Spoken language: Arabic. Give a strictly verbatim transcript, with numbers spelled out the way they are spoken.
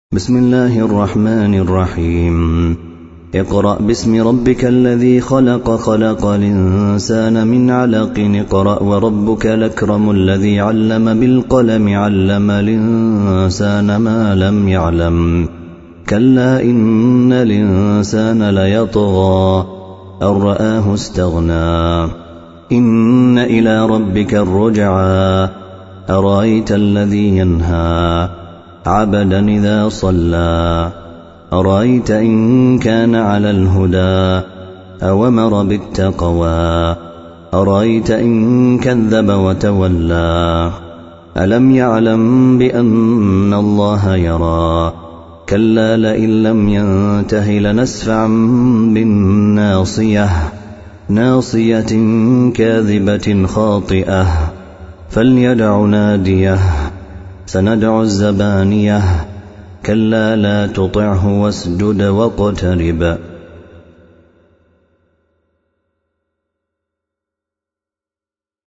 بسم الله الرحمن الرحيم. اقرأ باسم ربك الذي خلق خلق الإنسان من علق. اقرأ وربك الأكرم الذي علم بالقلم علم الإنسان ما لم يعلم. كلا إن الإنسان ليطغى أن رآه استغنى. إن إلى ربك الرجعى. أرأيت الذي ينهى عبدا إذا صلى. أرأيت إن كان على الهدى أو أمر بالتقوى. أرأيت إن كذب وتولى. ألم يعلم بأن الله يرى. كلا لئن لم ينته لنسفعا بالناصية ناصية كاذبة خاطئة فليدع ناديه سندع الزبانية. كلا لا تطعه واسجد واقترب.